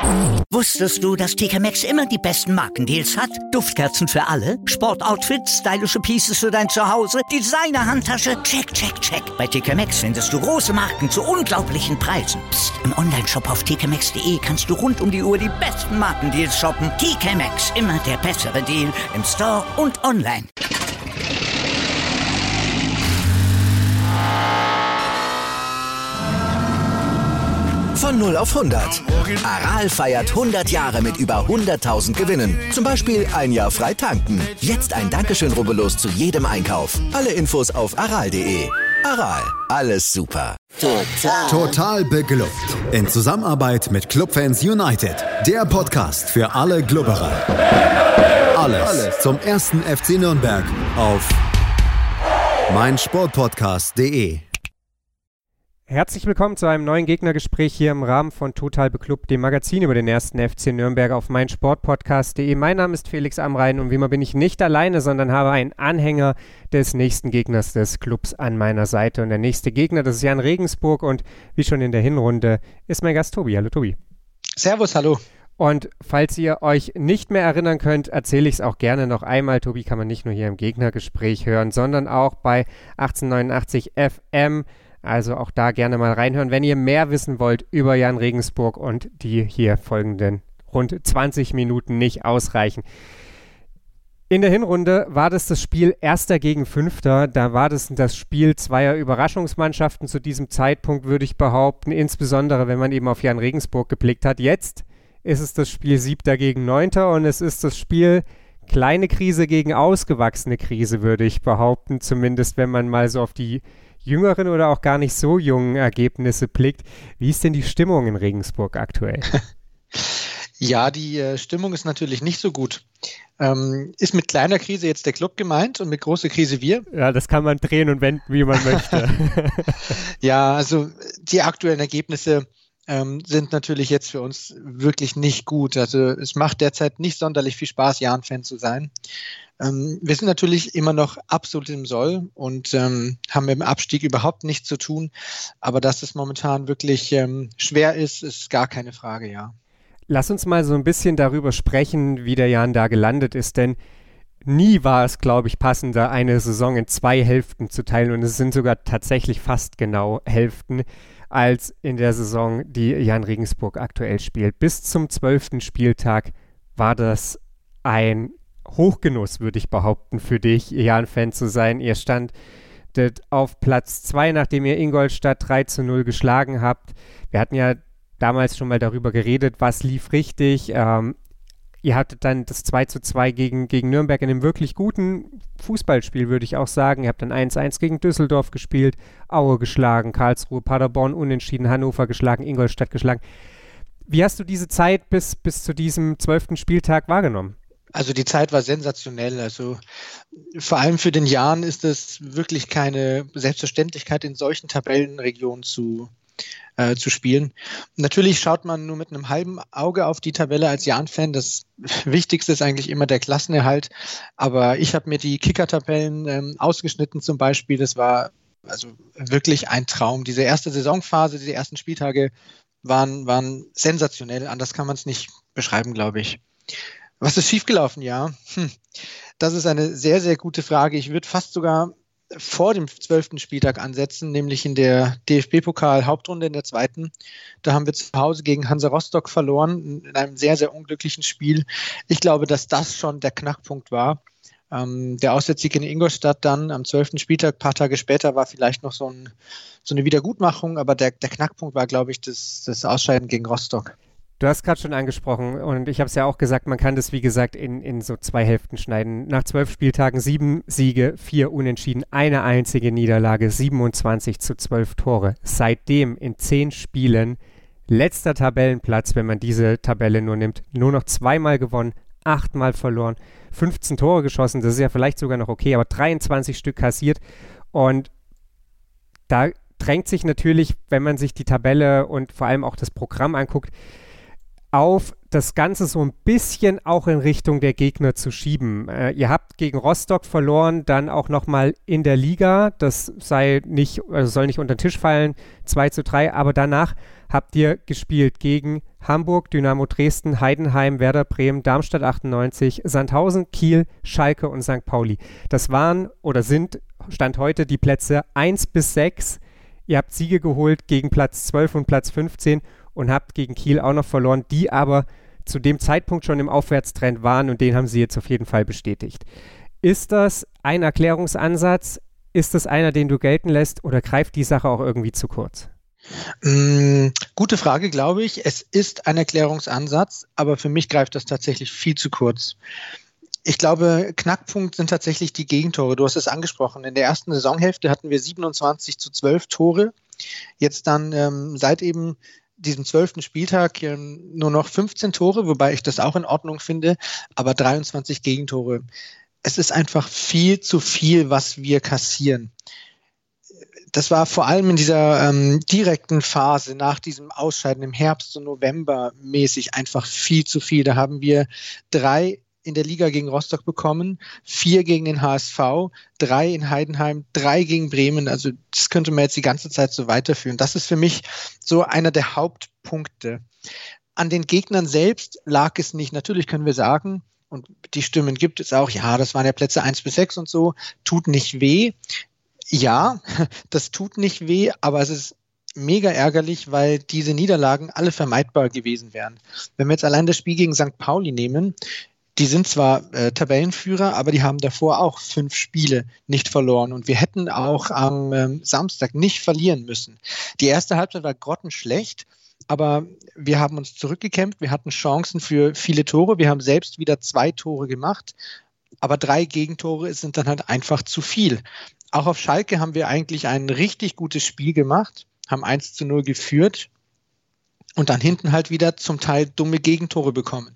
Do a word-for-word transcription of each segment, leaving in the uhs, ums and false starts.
Wusstest du, dass T K Maxx immer die besten Markendeals hat? Duftkerzen für alle, Sportoutfits, stylische Pieces für dein Zuhause, Designer-Handtasche, check, check, check. Bei T K Maxx findest du große Marken zu unglaublichen Preisen. Psst. Im Onlineshop auf t k maxx punkt d e kannst du rund um die Uhr die besten Markendeals shoppen. T K Maxx, immer der bessere Deal im Store und online. Von null auf hundert. Aral feiert hundert Jahre mit über hunderttausend Gewinnen. Zum Beispiel ein Jahr frei tanken. Jetzt ein Dankeschön, rubbellos zu jedem Einkauf. Alle Infos auf aral punkt de. Aral, alles super. Total. Total beglückt. In Zusammenarbeit mit Clubfans United. Der Podcast für alle Glubberer. Alles, alles zum ersten F C Nürnberg auf meinsportpodcast punkt de. Herzlich willkommen zu einem neuen Gegnergespräch hier im Rahmen von Total Beklubbt, dem Magazin über den ersten F C Nürnberg auf meinsportpodcast punkt de. Mein Name ist Felix Amrain und wie immer bin ich nicht alleine, sondern habe einen Anhänger des nächsten Gegners des Clubs an meiner Seite. Und der nächste Gegner, das ist Jan Regensburg und wie schon in der Hinrunde ist mein Gast Tobi. Hallo Tobi. Servus, hallo. Und falls ihr euch nicht mehr erinnern könnt, erzähle ich es auch gerne noch einmal. Tobi kann man nicht nur hier im Gegnergespräch hören, sondern auch bei achtzehnhundertneunundachtzig F M. Also auch da gerne mal reinhören, wenn ihr mehr wissen wollt über Jan Regensburg und die hier folgenden rund zwanzig Minuten nicht ausreichen. In der Hinrunde war das das Spiel Erster gegen Fünfter. Da war das das Spiel zweier Überraschungsmannschaften zu diesem Zeitpunkt, würde ich behaupten. Insbesondere, wenn man eben auf Jan Regensburg geblickt hat. Jetzt ist es das Spiel Siebter gegen Neunter und es ist das Spiel kleine Krise gegen ausgewachsene Krise, würde ich behaupten. Zumindest, wenn man mal so auf die jüngeren oder auch gar nicht so jungen Ergebnisse blickt. Wie ist denn die Stimmung in Regensburg aktuell? Ja, die äh, Stimmung ist natürlich nicht so gut. Ähm, ist mit kleiner Krise jetzt der Club gemeint und mit großer Krise wir? Ja, das kann man drehen und wenden, wie man möchte. Ja, also die aktuellen Ergebnisse ähm, sind natürlich jetzt für uns wirklich nicht gut. Also es macht derzeit nicht sonderlich viel Spaß, Jan-Fan zu sein. Ähm, wir sind natürlich immer noch absolut im Soll und ähm, haben mit dem Abstieg überhaupt nichts zu tun. Aber dass es momentan wirklich ähm, schwer ist, ist gar keine Frage, ja. Lass uns mal so ein bisschen darüber sprechen, wie der Jan da gelandet ist, denn nie war es, glaube ich, passender, eine Saison in zwei Hälften zu teilen und es sind sogar tatsächlich fast genau Hälften, als in der Saison, die Jan Regensburg aktuell spielt. Bis zum zwölften Spieltag war das ein Hochgenuss, würde ich behaupten, für dich, Jan-Fan zu sein. Ihr standet auf Platz zwei, nachdem ihr Ingolstadt drei zu null geschlagen habt. Wir hatten ja damals schon mal darüber geredet, was lief richtig. Ähm, ihr hattet dann das zwei zu zwei gegen, gegen Nürnberg in einem wirklich guten Fußballspiel, würde ich auch sagen. Ihr habt dann eins eins gegen Düsseldorf gespielt, Aue geschlagen, Karlsruhe, Paderborn unentschieden, Hannover geschlagen, Ingolstadt geschlagen. Wie hast du diese Zeit bis, bis zu diesem zwölften Spieltag wahrgenommen? Also die Zeit war sensationell. Also vor allem für den Jan ist es wirklich keine Selbstverständlichkeit, in solchen Tabellenregionen zu, äh, zu spielen. Natürlich schaut man nur mit einem halben Auge auf die Tabelle als Jan-Fan. Das Wichtigste ist eigentlich immer der Klassenerhalt. Aber ich habe mir die Kicker-Tabellen ähm, ausgeschnitten zum Beispiel. Das war also wirklich ein Traum. Diese erste Saisonphase, diese ersten Spieltage waren, waren sensationell. Anders kann man es nicht beschreiben, glaube ich. Was ist schiefgelaufen? Ja, hm. Das ist eine sehr, sehr gute Frage. Ich würde fast sogar vor dem zwölften Spieltag ansetzen, nämlich in der D F B-Pokal-Hauptrunde in der zweiten. Da haben wir zu Hause gegen Hansa Rostock verloren, in einem sehr, sehr unglücklichen Spiel. Ich glaube, dass das schon der Knackpunkt war. Ähm, der Auswärtssieg in Ingolstadt dann am zwölften Spieltag, ein paar Tage später, war vielleicht noch so, ein, so eine Wiedergutmachung, aber der, der Knackpunkt war, glaube ich, das, das Ausscheiden gegen Rostock. Du hast gerade schon angesprochen und ich habe es ja auch gesagt, man kann das wie gesagt in, in so zwei Hälften schneiden. Nach zwölf Spieltagen sieben Siege, vier Unentschieden, eine einzige Niederlage, siebenundzwanzig zu zwölf Tore. Seitdem in zehn Spielen letzter Tabellenplatz, wenn man diese Tabelle nur nimmt, nur noch zweimal gewonnen, achtmal verloren, fünfzehn Tore geschossen, das ist ja vielleicht sogar noch okay, aber dreiundzwanzig Stück kassiert und da drängt sich natürlich, wenn man sich die Tabelle und vor allem auch das Programm anguckt, auf, das Ganze so ein bisschen auch in Richtung der Gegner zu schieben. Äh, ihr habt gegen Rostock verloren, dann auch nochmal in der Liga, das sei nicht, also soll nicht unter den Tisch fallen, zwei zu drei, aber danach habt ihr gespielt gegen Hamburg, Dynamo Dresden, Heidenheim, Werder Bremen, Darmstadt achtundneunzig, Sandhausen, Kiel, Schalke und Sankt Pauli. Das waren oder sind, Stand heute, die Plätze eins bis sechs. Ihr habt Siege geholt gegen Platz zwölf und Platz fünfzehn und habt gegen Kiel auch noch verloren, die aber zu dem Zeitpunkt schon im Aufwärtstrend waren und den haben sie jetzt auf jeden Fall bestätigt. Ist das ein Erklärungsansatz? Ist das einer, den du gelten lässt oder greift die Sache auch irgendwie zu kurz? Mm, gute Frage, glaube ich. Es ist ein Erklärungsansatz, aber für mich greift das tatsächlich viel zu kurz. Ich glaube, Knackpunkt sind tatsächlich die Gegentore. Du hast es angesprochen. In der ersten Saisonhälfte hatten wir siebenundzwanzig zu zwölf Tore. Jetzt dann ähm, seit eben diesem zwölften Spieltag ähm, nur noch fünfzehn Tore, wobei ich das auch in Ordnung finde, aber dreiundzwanzig Gegentore. Es ist einfach viel zu viel, was wir kassieren. Das war vor allem in dieser ähm, direkten Phase nach diesem Ausscheiden im Herbst und November mäßig einfach viel zu viel. Da haben wir drei in der Liga gegen Rostock bekommen, vier gegen den H S V, drei in Heidenheim, drei gegen Bremen. Also das könnte man jetzt die ganze Zeit so weiterführen. Das ist für mich so einer der Hauptpunkte. An den Gegnern selbst lag es nicht. Natürlich können wir sagen, und die Stimmen gibt es auch, ja, das waren ja Plätze eins bis sechs und so, tut nicht weh. Ja, das tut nicht weh, aber es ist mega ärgerlich, weil diese Niederlagen alle vermeidbar gewesen wären. Wenn wir jetzt allein das Spiel gegen Sankt Pauli nehmen, die sind zwar äh, Tabellenführer, aber die haben davor auch fünf Spiele nicht verloren und wir hätten auch am ähm, Samstag nicht verlieren müssen. Die erste Halbzeit war grottenschlecht, aber wir haben uns zurückgekämpft, wir hatten Chancen für viele Tore, wir haben selbst wieder zwei Tore gemacht, aber drei Gegentore sind dann halt einfach zu viel. Auch auf Schalke haben wir eigentlich ein richtig gutes Spiel gemacht, haben eins zu null geführt und dann hinten halt wieder zum Teil dumme Gegentore bekommen.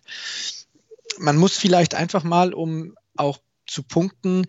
Man muss vielleicht einfach mal, um auch zu punkten,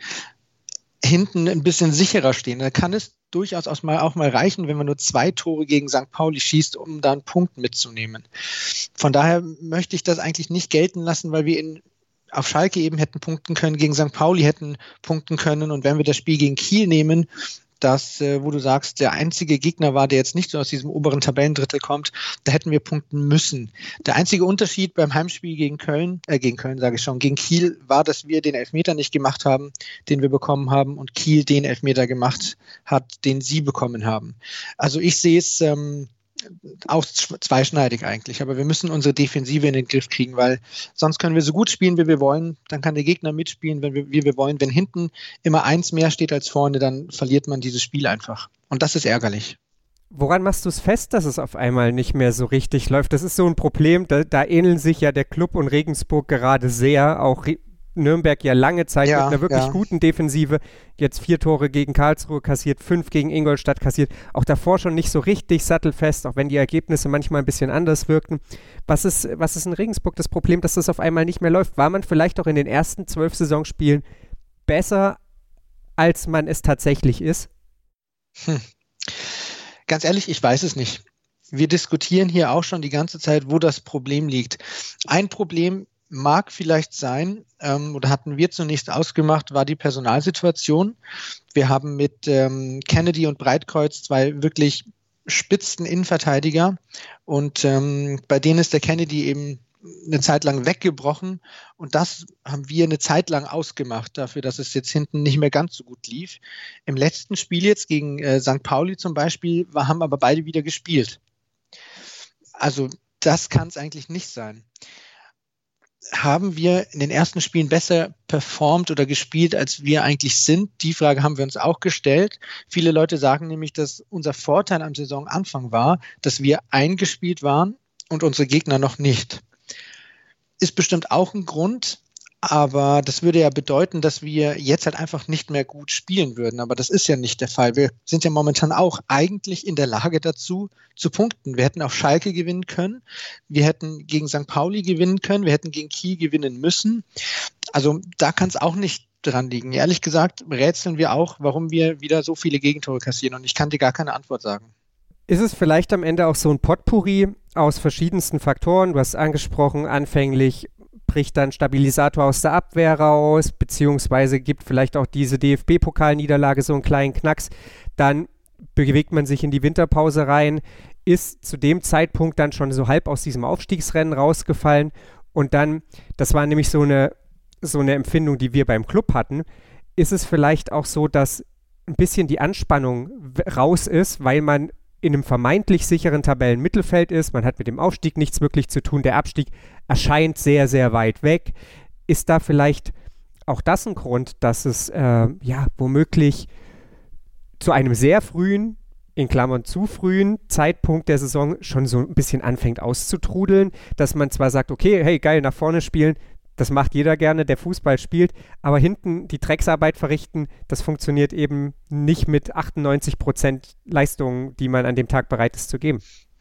hinten ein bisschen sicherer stehen. Da kann es durchaus auch mal, auch mal reichen, wenn man nur zwei Tore gegen Sankt Pauli schießt, um da einen Punkt mitzunehmen. Von daher möchte ich das eigentlich nicht gelten lassen, weil wir in, auf Schalke eben hätten punkten können, gegen Sankt Pauli hätten punkten können. Und wenn wir das Spiel gegen Kiel nehmen, das, wo du sagst, der einzige Gegner war, der jetzt nicht so aus diesem oberen Tabellendrittel kommt, da hätten wir punkten müssen. Der einzige Unterschied beim Heimspiel gegen Köln, äh, gegen Köln sage ich schon, gegen Kiel war, dass wir den Elfmeter nicht gemacht haben, den wir bekommen haben und Kiel den Elfmeter gemacht hat, den sie bekommen haben. Also ich sehe es ähm, auch zweischneidig eigentlich, aber wir müssen unsere Defensive in den Griff kriegen, weil sonst können wir so gut spielen, wie wir wollen, dann kann der Gegner mitspielen, wenn wir, wie wir wollen. Wenn hinten immer eins mehr steht als vorne, dann verliert man dieses Spiel einfach. Und das ist ärgerlich. Woran machst du es fest, dass es auf einmal nicht mehr so richtig läuft? Das ist so ein Problem, da, da ähneln sich ja der Club und Regensburg gerade sehr, auch Re- Nürnberg ja lange Zeit ja, mit einer wirklich ja. guten Defensive, jetzt vier Tore gegen Karlsruhe kassiert, fünf gegen Ingolstadt kassiert, auch davor schon nicht so richtig sattelfest, auch wenn die Ergebnisse manchmal ein bisschen anders wirkten. Was ist, was ist in Regensburg das Problem, dass das auf einmal nicht mehr läuft? War man vielleicht auch in den ersten zwölf Saisonspielen besser, als man es tatsächlich ist? Hm. Ganz ehrlich, ich weiß es nicht. Wir diskutieren hier auch schon die ganze Zeit, wo das Problem liegt. Ein Problem mag vielleicht sein, ähm, oder hatten wir zunächst ausgemacht, war die Personalsituation. Wir haben mit ähm, Kennedy und Breitkreuz zwei wirklich spitzen Innenverteidiger und ähm, bei denen ist der Kennedy eben eine Zeit lang weggebrochen und das haben wir eine Zeit lang ausgemacht dafür, dass es jetzt hinten nicht mehr ganz so gut lief. Im letzten Spiel jetzt gegen äh, Sankt Pauli zum Beispiel war, haben aber beide wieder gespielt. Also das kann es eigentlich nicht sein. Haben wir in den ersten Spielen besser performt oder gespielt, als wir eigentlich sind? Die Frage haben wir uns auch gestellt. Viele Leute sagen nämlich, dass unser Vorteil am Saisonanfang war, dass wir eingespielt waren und unsere Gegner noch nicht. Ist bestimmt auch ein Grund, aber das würde ja bedeuten, dass wir jetzt halt einfach nicht mehr gut spielen würden. Aber das ist ja nicht der Fall. Wir sind ja momentan auch eigentlich in der Lage dazu, zu punkten. Wir hätten auf Schalke gewinnen können. Wir hätten gegen Sankt Pauli gewinnen können. Wir hätten gegen Kiel gewinnen müssen. Also da kann es auch nicht dran liegen. Ehrlich gesagt rätseln wir auch, warum wir wieder so viele Gegentore kassieren. Und ich kann dir gar keine Antwort sagen. Ist es vielleicht am Ende auch so ein Potpourri aus verschiedensten Faktoren? Du hast angesprochen, anfänglich bricht dann Stabilisator aus der Abwehr raus, beziehungsweise gibt vielleicht auch diese D F B-Pokalniederlage so einen kleinen Knacks. Dann bewegt man sich in die Winterpause rein. ist zu dem Zeitpunkt dann schon so halb aus diesem Aufstiegsrennen rausgefallen und dann, das war nämlich so eine, so eine Empfindung, die wir beim Club hatten, ist es vielleicht auch so, dass ein bisschen die Anspannung raus ist, weil man in einem vermeintlich sicheren Tabellenmittelfeld ist, man hat mit dem Aufstieg nichts wirklich zu tun, der Abstieg erscheint sehr, sehr weit weg. Ist da vielleicht auch das ein Grund, dass es äh, ja womöglich zu einem sehr frühen, in Klammern zu frühen Zeitpunkt der Saison schon so ein bisschen anfängt auszutrudeln, dass man zwar sagt, okay, hey, geil, nach vorne spielen, das macht jeder gerne, der Fußball spielt, aber hinten die Drecksarbeit verrichten, das funktioniert eben nicht mit achtundneunzig Prozent Leistung, die man an dem Tag bereit ist zu geben.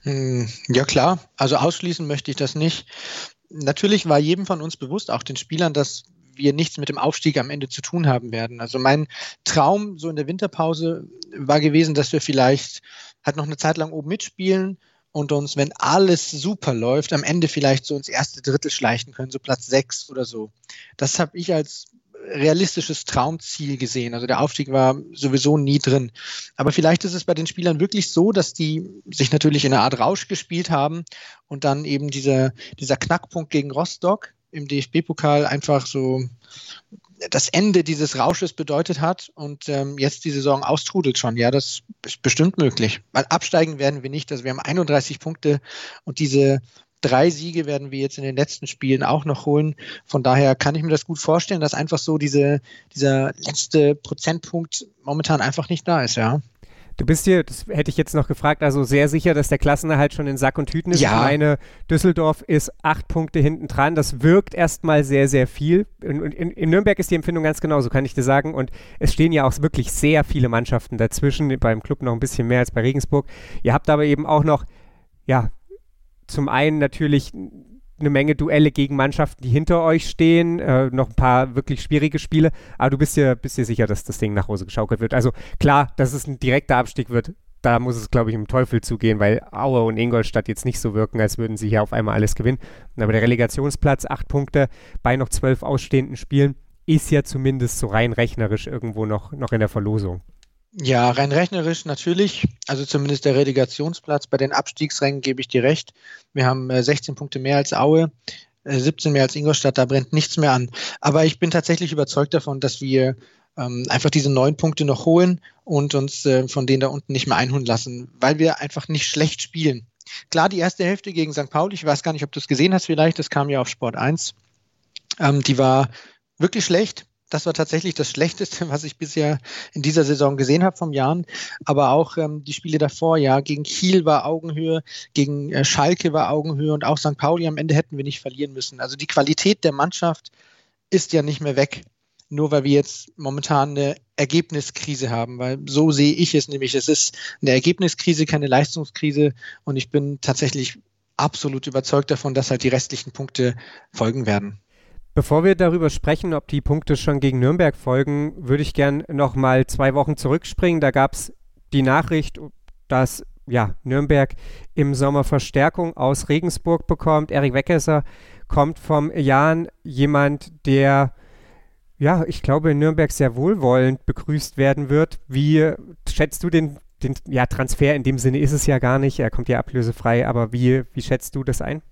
Ja klar, also ausschließen möchte ich das nicht. Natürlich war jedem von uns bewusst, auch den Spielern, dass wir nichts mit dem Aufstieg am Ende zu tun haben werden. Also mein Traum so in der Winterpause war gewesen, dass wir vielleicht halt noch eine Zeit lang oben mitspielen und uns, wenn alles super läuft, am Ende vielleicht so ins erste Drittel schleichen können, so Platz sechs oder so. Das habe ich als realistisches Traumziel gesehen. Also der Aufstieg war sowieso nie drin. Aber vielleicht ist es bei den Spielern wirklich so, dass die sich natürlich in einer Art Rausch gespielt haben und dann eben dieser, dieser Knackpunkt gegen Rostock im D F B-Pokal einfach so das Ende dieses Rausches bedeutet hat und ähm, jetzt die Saison austrudelt schon. Ja, das ist bestimmt möglich. Weil absteigen werden wir nicht. Also wir haben einunddreißig Punkte und diese drei Siege werden wir jetzt in den letzten Spielen auch noch holen. Von daher kann ich mir das gut vorstellen, dass einfach so diese, dieser letzte Prozentpunkt momentan einfach nicht da ist, ja. Du bist dir, das hätte ich jetzt noch gefragt, also sehr sicher, dass der Klassenerhalt schon in Sack und Tüten ist. Ja. Ich meine, Düsseldorf ist acht Punkte hinten dran. Das wirkt erstmal sehr, sehr viel. In, in, in Nürnberg ist die Empfindung ganz genauso, kann ich dir sagen. Und es stehen ja auch wirklich sehr viele Mannschaften dazwischen. Beim Club noch ein bisschen mehr als bei Regensburg. Ihr habt aber eben auch noch, ja, zum einen natürlich eine Menge Duelle gegen Mannschaften, die hinter euch stehen, äh, noch ein paar wirklich schwierige Spiele, aber du bist dir, bist dir sicher, dass das Ding nach Hause geschaukelt wird. Also klar, dass es ein direkter Abstieg wird, da muss es, glaube ich, im Teufel zugehen, weil Aue und Ingolstadt jetzt nicht so wirken, als würden sie hier auf einmal alles gewinnen. Aber der Relegationsplatz, acht Punkte bei noch zwölf ausstehenden Spielen, ist ja zumindest so rein rechnerisch irgendwo noch, noch in der Verlosung. Ja, rein rechnerisch natürlich, also zumindest der Relegationsplatz. Bei den Abstiegsrängen gebe ich dir recht. Wir haben äh, sechzehn Punkte mehr als Aue, äh, siebzehn mehr als Ingolstadt, da brennt nichts mehr an. Aber ich bin tatsächlich überzeugt davon, dass wir ähm, einfach diese neun Punkte noch holen und uns äh, von denen da unten nicht mehr einholen lassen, weil wir einfach nicht schlecht spielen. Klar, die erste Hälfte gegen Sankt Pauli, ich weiß gar nicht, ob du es gesehen hast vielleicht, das kam ja auf Sport eins, ähm, die war wirklich schlecht. Das war tatsächlich das Schlechteste, was ich bisher in dieser Saison gesehen habe vom Jan. Aber auch ähm, die Spiele davor, ja, gegen Kiel war Augenhöhe, gegen äh, Schalke war Augenhöhe und auch Sankt Pauli am Ende hätten wir nicht verlieren müssen. Also die Qualität der Mannschaft ist ja nicht mehr weg, nur weil wir jetzt momentan eine Ergebniskrise haben. Weil so sehe ich es nämlich. Es ist eine Ergebniskrise, keine Leistungskrise und ich bin tatsächlich absolut überzeugt davon, dass halt die restlichen Punkte folgen werden. Bevor wir darüber sprechen, ob die Punkte schon gegen Nürnberg folgen, würde ich gern noch mal zwei Wochen zurückspringen. Da gab es die Nachricht, dass ja, Nürnberg im Sommer Verstärkung aus Regensburg bekommt. Erik Weckesser kommt vom Jan, jemand, der, ja, ich glaube, in Nürnberg sehr wohlwollend begrüßt werden wird. Wie schätzt du den, den ja, Transfer? In dem Sinne ist es ja gar nicht, er kommt ja ablösefrei, aber wie, wie schätzt du das ein?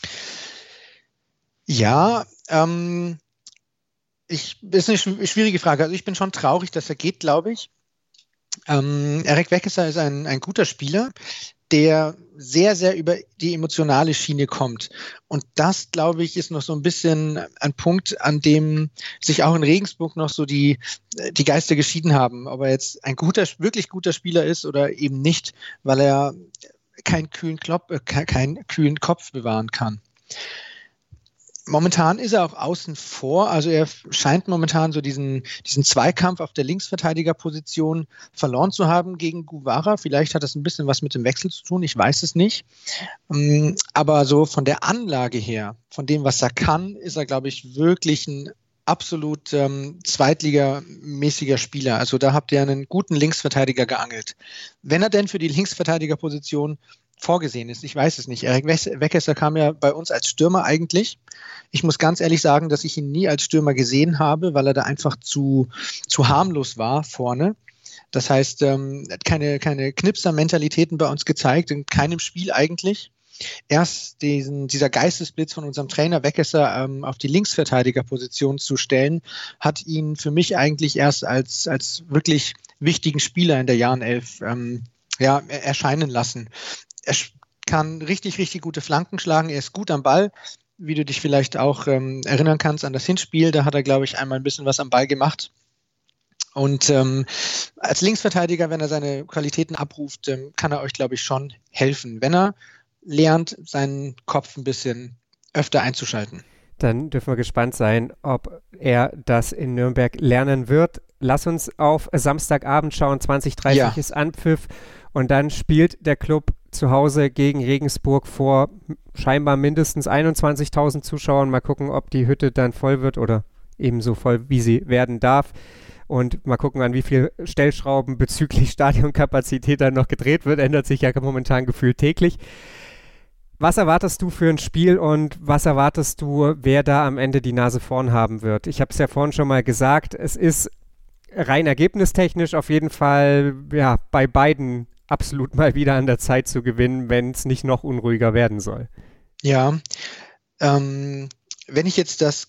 Ja, ähm, ich, ist eine schwierige Frage. Also ich bin schon traurig, dass er geht, glaube ich. Ähm, Erik Weckesser ist ein, ein guter Spieler, der sehr, sehr über die emotionale Schiene kommt. Und das, glaube ich, ist noch so ein bisschen ein Punkt, an dem sich auch in Regensburg noch so die, die Geister geschieden haben. Ob er jetzt ein guter, wirklich guter Spieler ist oder eben nicht, weil er keinen kühlen, Klop, äh, keinen kühlen Kopf bewahren kann. Momentan ist er auch außen vor, also er scheint momentan so diesen, diesen Zweikampf auf der Linksverteidigerposition verloren zu haben gegen Guevara. Vielleicht hat das ein bisschen was mit dem Wechsel zu tun, ich weiß es nicht. Aber so von der Anlage her, von dem, was er kann, ist er, glaube ich, wirklich ein absolut ähm, zweitligamäßiger Spieler. Also da habt ihr einen guten Linksverteidiger geangelt. Wenn er denn für die Linksverteidigerposition vorgesehen ist. Ich weiß es nicht. Erik Weckesser kam ja bei uns als Stürmer eigentlich. Ich muss ganz ehrlich sagen, dass ich ihn nie als Stürmer gesehen habe, weil er da einfach zu, zu harmlos war vorne. Das heißt, ähm, keine, keine Knipser-Mentalitäten bei uns gezeigt, in keinem Spiel eigentlich. Erst diesen, dieser Geistesblitz von unserem Trainer Weckesser ähm, auf die Linksverteidigerposition zu stellen, hat ihn für mich eigentlich erst als, als wirklich wichtigen Spieler in der Jahrenelf ähm, ja, erscheinen lassen. Er kann richtig, richtig gute Flanken schlagen, er ist gut am Ball, wie du dich vielleicht auch ähm, erinnern kannst an das Hinspiel, da hat er, glaube ich, einmal ein bisschen was am Ball gemacht. Und ähm, als Linksverteidiger, wenn er seine Qualitäten abruft, ähm, kann er euch, glaube ich, schon helfen, wenn er lernt, seinen Kopf ein bisschen öfter einzuschalten. Dann dürfen wir gespannt sein, ob er das in Nürnberg lernen wird. Lass uns auf Samstagabend schauen, zwanzig Uhr dreißig ja. ist Anpfiff und dann spielt der Club zu Hause gegen Regensburg vor scheinbar mindestens einundzwanzigtausend Zuschauern. Mal gucken, ob die Hütte dann voll wird oder ebenso voll, wie sie werden darf. Und mal gucken, an wie viel Stellschrauben bezüglich Stadionkapazität dann noch gedreht wird. Ändert sich ja momentan gefühlt täglich. Was erwartest du für ein Spiel und was erwartest du, wer da am Ende die Nase vorn haben wird? Ich habe es ja vorhin schon mal gesagt, es ist rein ergebnistechnisch auf jeden Fall ja, bei beiden absolut mal wieder an der Zeit zu gewinnen, wenn es nicht noch unruhiger werden soll. Ja, ähm, wenn ich jetzt das,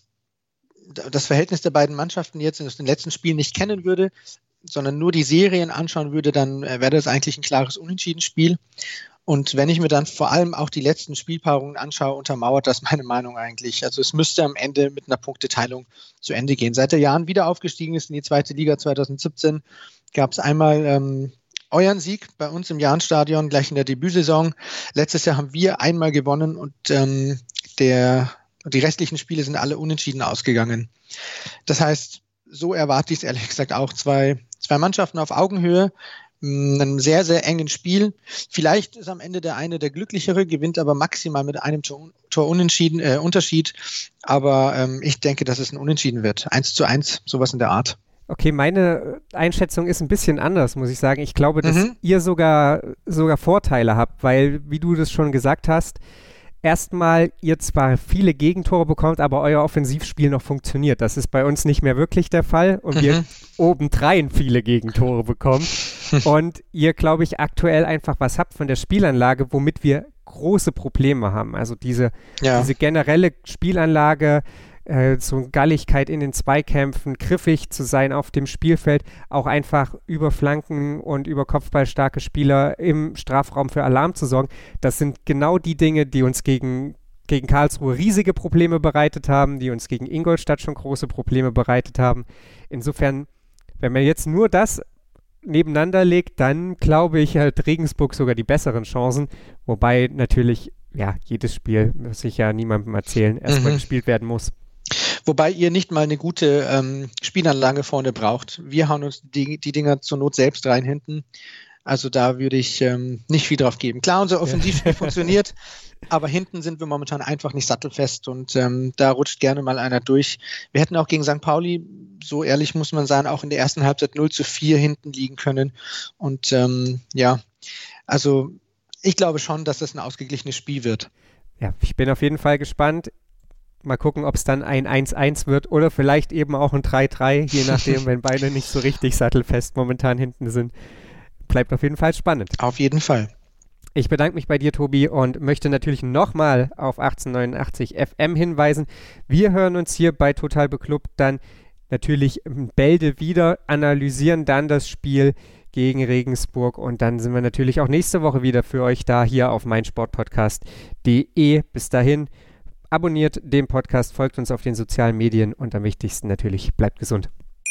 das Verhältnis der beiden Mannschaften jetzt in den letzten Spielen nicht kennen würde, sondern nur die Serien anschauen würde, dann wäre das eigentlich ein klares Unentschieden-Spiel. Und wenn ich mir dann vor allem auch die letzten Spielpaarungen anschaue, untermauert das meine Meinung eigentlich. Also es müsste am Ende mit einer Punkteteilung zu Ende gehen. Seit der Jahren wieder aufgestiegen ist in die zweite Liga zwanzig siebzehn, gab es einmal ähm, euren Sieg bei uns im Jahnstadion, gleich in der Debütsaison. Letztes Jahr haben wir einmal gewonnen und ähm, der, die restlichen Spiele sind alle unentschieden ausgegangen. Das heißt, so erwarte ich es ehrlich gesagt auch. Zwei, zwei Mannschaften auf Augenhöhe, einem sehr, sehr engen Spiel. Vielleicht ist am Ende der eine der Glücklichere, gewinnt aber maximal mit einem Tor, Tor unentschieden, äh, Unterschied. Aber ähm, ich denke, dass es ein Unentschieden wird. Eins zu eins, sowas in der Art. Okay, meine Einschätzung ist ein bisschen anders, muss ich sagen. Ich glaube, dass mhm. ihr sogar, sogar Vorteile habt, weil, wie du das schon gesagt hast, erstmal ihr zwar viele Gegentore bekommt, aber euer Offensivspiel noch funktioniert. Das ist bei uns nicht mehr wirklich der Fall und mhm. wir obendrein viele Gegentore bekommen. Und ihr, glaube ich, aktuell einfach was habt von der Spielanlage, womit wir große Probleme haben. Also diese, ja. diese generelle Spielanlage, äh, so Galligkeit in den Zweikämpfen, griffig zu sein auf dem Spielfeld, auch einfach über Flanken und über kopfballstarke Spieler im Strafraum für Alarm zu sorgen. Das sind genau die Dinge, die uns gegen, gegen Karlsruhe riesige Probleme bereitet haben, die uns gegen Ingolstadt schon große Probleme bereitet haben. Insofern, wenn man jetzt nur das nebeneinander legt, dann glaube ich, hat Regensburg sogar die besseren Chancen, wobei natürlich, ja, jedes Spiel, muss ich ja niemandem erzählen, erstmal mhm. gespielt werden muss. Wobei ihr nicht mal eine gute ähm, Spielanlage vorne braucht. Wir hauen uns die, die Dinger zur Not selbst rein hinten. Also da würde ich ähm, nicht viel drauf geben. Klar, unser Offensivspiel ja. funktioniert, aber hinten sind wir momentan einfach nicht sattelfest und ähm, da rutscht gerne mal einer durch. Wir hätten auch gegen Sankt Pauli, so ehrlich muss man sagen, auch in der ersten Halbzeit null zu vier hinten liegen können. Und ähm, ja, also ich glaube schon, dass das ein ausgeglichenes Spiel wird. Ja, ich bin auf jeden Fall gespannt. Mal gucken, ob es dann ein eins eins wird oder vielleicht eben auch ein drei drei, je nachdem, wenn beide nicht so richtig sattelfest momentan hinten sind. Bleibt auf jeden Fall spannend. Auf jeden Fall. Ich bedanke mich bei dir, Tobi, und möchte natürlich nochmal auf achtzehnhundertneunundachtzig F M hinweisen. Wir hören uns hier bei Total Beklubbt dann natürlich in Bälde wieder, analysieren dann das Spiel gegen Regensburg und dann sind wir natürlich auch nächste Woche wieder für euch da hier auf meinsportpodcast punkt de. Bis dahin, abonniert den Podcast, folgt uns auf den sozialen Medien und am wichtigsten natürlich, bleibt gesund.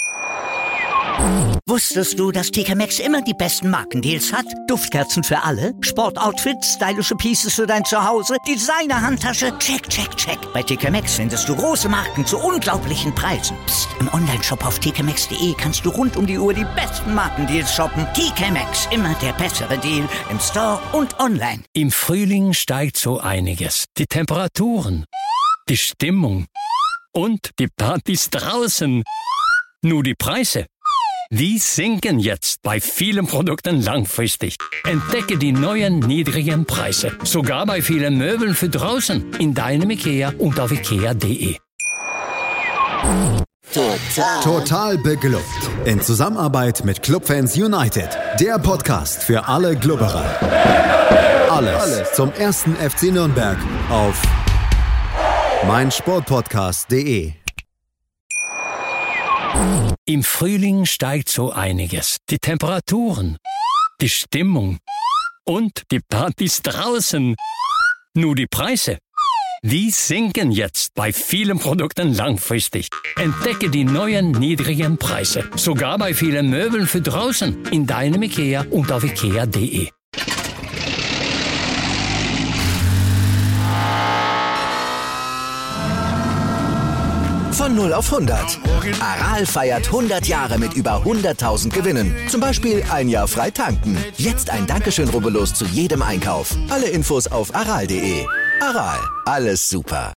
Wusstest du, dass T K Maxx immer die besten Markendeals hat? Duftkerzen für alle, Sportoutfits, stylische Pieces für dein Zuhause, Designer-Handtasche, check, check, check. Bei T K Maxx findest du große Marken zu unglaublichen Preisen. Psst. Im Onlineshop auf t k maxx punkt de kannst du rund um die Uhr die besten Markendeals shoppen. T K Maxx, immer der bessere Deal im Store und online. Im Frühling steigt so einiges. Die Temperaturen, die Stimmung und die Partys draußen. Nur die Preise, die sinken jetzt bei vielen Produkten langfristig. Entdecke die neuen niedrigen Preise. Sogar bei vielen Möbeln für draußen. In deinem IKEA und auf ikea punkt de. Total. Total beglückt. In Zusammenarbeit mit Clubfans United. Der Podcast für alle Glubberer. Alles, Alles zum ersten F C Nürnberg auf meinsportpodcast punkt de. Im Frühling steigt so einiges. Die Temperaturen, die Stimmung und die Partys draußen. Nur die Preise, die sinken jetzt bei vielen Produkten langfristig. Entdecke die neuen niedrigen Preise. Sogar bei vielen Möbeln für draußen. In deinem IKEA und auf ikea punkt de. Von null auf hundert. Aral feiert hundert Jahre mit über hunderttausend Gewinnen. Zum Beispiel ein Jahr frei tanken. Jetzt ein Dankeschön, rubbellos zu jedem Einkauf. Alle Infos auf aral punkt de. Aral, alles super.